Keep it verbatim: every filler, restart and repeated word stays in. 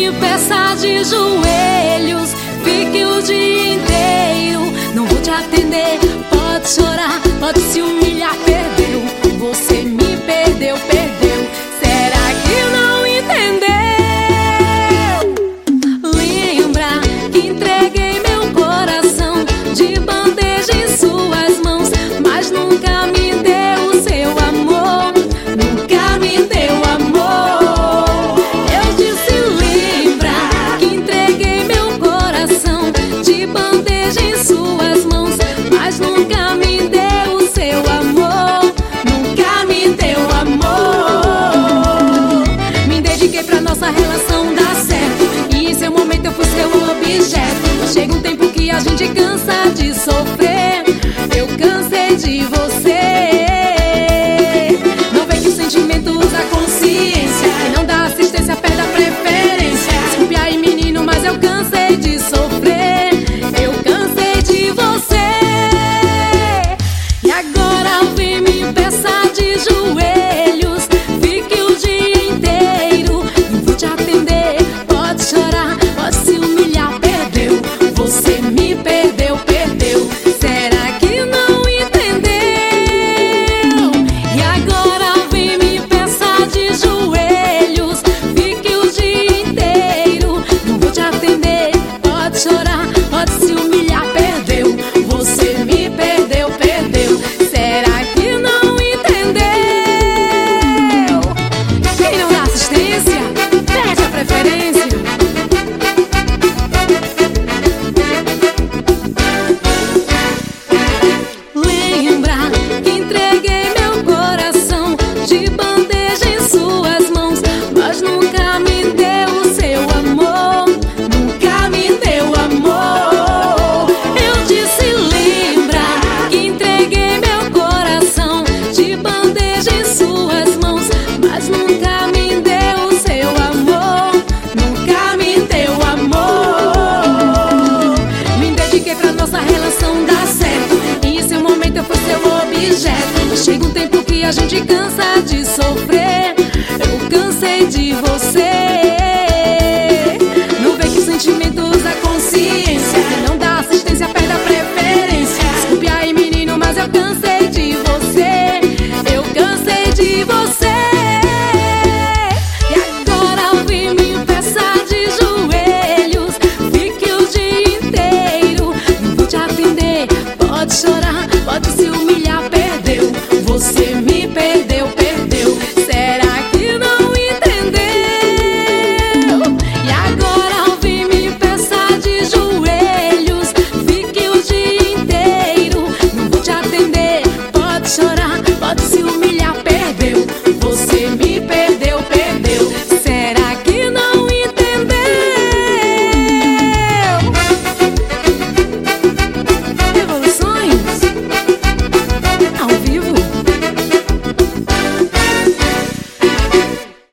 me peça de joelhos, fique o dia inteiro. Não vou te atender, pode chorar, pode se humilhar. Perdeu, você me perdeu, perdeu. Será que não entendeu? Lembra que entreguei meu coração de bandeja em suas mãos, mas nunca me deu o seu amor, nunca me deu amor. Eu disse lembra que entreguei meu coração de bandeja em suas mãos, mas nunca me deu o seu amor, nunca me deu amor. Me dediquei pra nossa relação dar certo, e em seu momento eu fui seu objeto. Chega um tempo que a gente cansa de sofrer, eu cansei de você. Não vê que o sentimento usa consciência, quem não dá assistência perde a preferência. Desculpe aí menino, mas eu cansei de sofrer, eu cansei de você. E agora vem me peça de joelhos, fique o dia inteiro. Não vou te atender, pode chorar, pode se humilhar. Perdeu, você me perdeu, perdeu. Será que não entendeu? E agora vem me peça de joelhos, fique o dia inteiro. Não vou te atender, pode chorar, pode se humilhar. Perdeu, você me perdeu, perdeu. Será que não entendeu? Quem não dá assistência perde a preferência. Lembra que entreguei meu coração de bandeja em suas mãos, mas nunca me deu o seu amor, nunca me deu amor. Eu disse lembra que entreguei meu coração de bandeja em suas mãos, mas nunca me deu o seu amor, nunca me deu amor. Me dediquei pra nossa relação dar certo, e em seu momento eu fui seu objeto. Chega um tempo que a gente cansa de sofrer,